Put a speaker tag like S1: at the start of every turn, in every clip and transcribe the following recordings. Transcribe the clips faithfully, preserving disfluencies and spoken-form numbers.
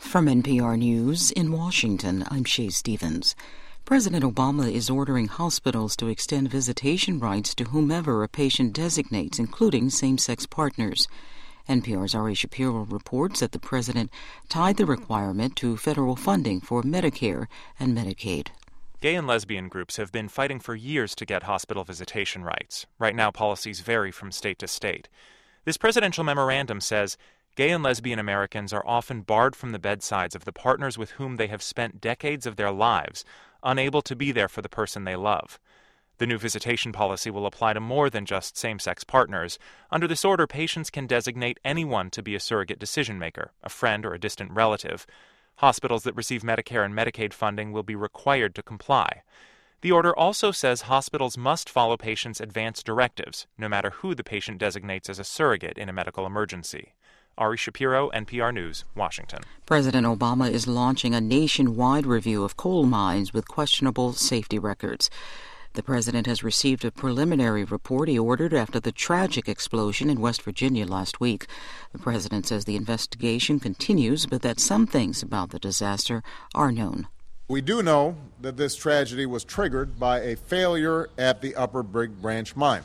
S1: From N P R News in Washington, I'm Shay Stevens. President Obama is ordering hospitals to extend visitation rights to whomever a patient designates, including same-sex partners. N P R's Ari Shapiro reports that the president tied the requirement to federal funding for Medicare and Medicaid.
S2: Gay and lesbian groups have been fighting for years to get hospital visitation rights. Right now, policies vary from state to state. This presidential memorandum says gay and lesbian Americans are often barred from the bedsides of the partners with whom they have spent decades of their lives, unable to be there for the person they love. The new visitation policy will apply to more than just same-sex partners. Under this order, patients can designate anyone to be a surrogate decision-maker, a friend or a distant relative. Hospitals that receive Medicare and Medicaid funding will be required to comply. The order also says hospitals must follow patients' advance directives, no matter who the patient designates as a surrogate in a medical emergency. Ari Shapiro, N P R News, Washington.
S1: President Obama is launching a nationwide review of coal mines with questionable safety records. The president has received a preliminary report he ordered after the tragic explosion in West Virginia last week. The president says the investigation continues, but that some things about the disaster are known.
S3: We do know that this tragedy was triggered by a failure at the Upper Big Branch mine,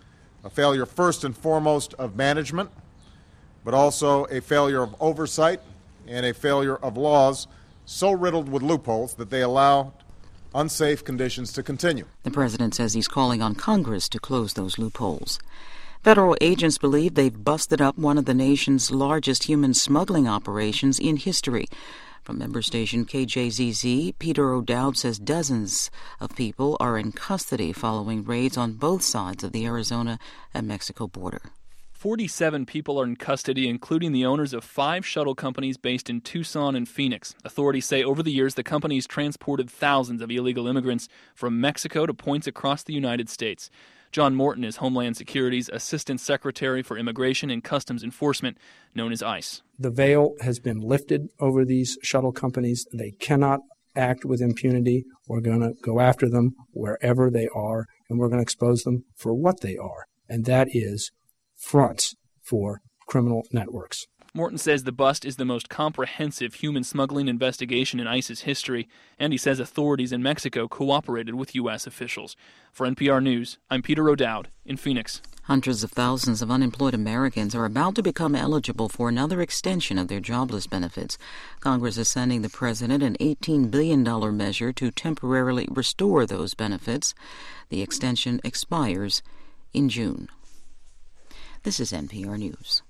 S3: a failure first and foremost of management, but also a failure of oversight and a failure of laws so riddled with loopholes that they allow unsafe conditions to continue.
S1: The president says he's calling on Congress to close those loopholes. Federal agents believe they've busted up one of the nation's largest human smuggling operations in history. From member station K J Z Z, Peter O'Dowd says dozens of people are in custody following raids on both sides of the Arizona and Mexico border.
S4: forty-seven people are in custody, including the owners of five shuttle companies based in Tucson and Phoenix. Authorities say over the years, the companies transported thousands of illegal immigrants from Mexico to points across the United States. John Morton is Homeland Security's Assistant Secretary for Immigration and Customs Enforcement, known as ICE.
S5: The veil has been lifted over these shuttle companies. They cannot act with impunity. We're going to go after them wherever they are, and we're going to expose them for what they are, and that is fronts for criminal networks.
S4: Morton says the bust is the most comprehensive human smuggling investigation in ICE's history, and he says authorities in Mexico cooperated with U S officials. For N P R News, I'm Peter O'Dowd in Phoenix.
S1: Hundreds of thousands of unemployed Americans are about to become eligible for another extension of their jobless benefits. Congress is sending the president an eighteen billion dollars measure to temporarily restore those benefits. The extension expires in June. This is N P R News.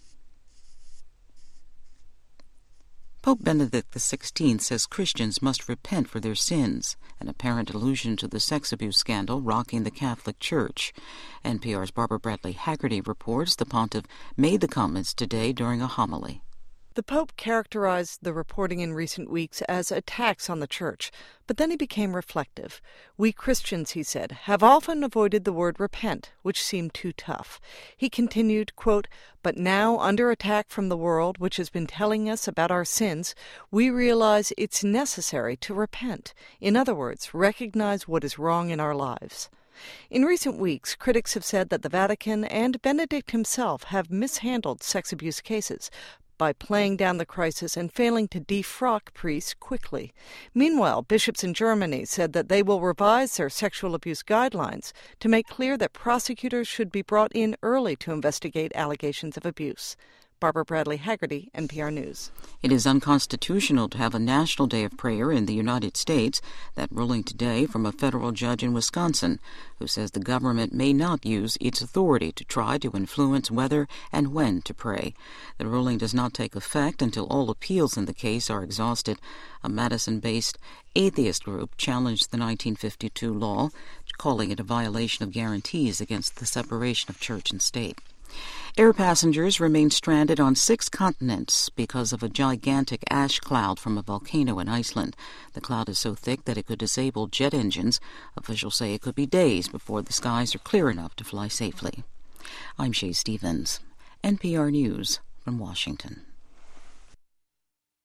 S1: Pope Benedict the sixteenth says Christians must repent for their sins, an apparent allusion to the sex abuse scandal rocking the Catholic Church. N P R's Barbara Bradley Haggerty reports the pontiff made the comments today during a homily.
S6: The Pope characterized the reporting in recent weeks as attacks on the Church, but then he became reflective. We Christians, he said, have often avoided the word repent, which seemed too tough. He continued, quote, but now, under attack from the world, which has been telling us about our sins, we realize it's necessary to repent. In other words, recognize what is wrong in our lives. In recent weeks, critics have said that the Vatican and Benedict himself have mishandled sex abuse cases by playing down the crisis and failing to defrock priests quickly. Meanwhile, bishops in Germany said that they will revise their sexual abuse guidelines to make clear that prosecutors should be brought in early to investigate allegations of abuse. Barbara Bradley Haggerty, N P R News.
S1: It is unconstitutional to have a national day of prayer in the United States. That ruling today from a federal judge in Wisconsin, who says the government may not use its authority to try to influence whether and when to pray. The ruling does not take effect until all appeals in the case are exhausted. A Madison-based atheist group challenged the nineteen fifty-two law, calling it a violation of guarantees against the separation of church and state. Air passengers remain stranded on six continents because of a gigantic ash cloud from a volcano in Iceland. The cloud is so thick that it could disable jet engines. Officials say it could be days before the skies are clear enough to fly safely. I'm Shay Stevens, N P R News from Washington.